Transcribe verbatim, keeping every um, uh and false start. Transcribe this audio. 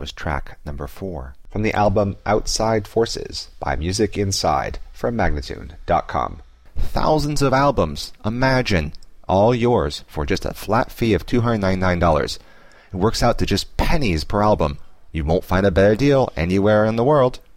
was track number four. From the album Outside Forces by Music Inside from Magnatune dot com. Thousands of albums, imagine, all yours for just a flat fee of two hundred ninety-nine dollars. It works out to just pennies per album. You won't find a better deal anywhere in the world.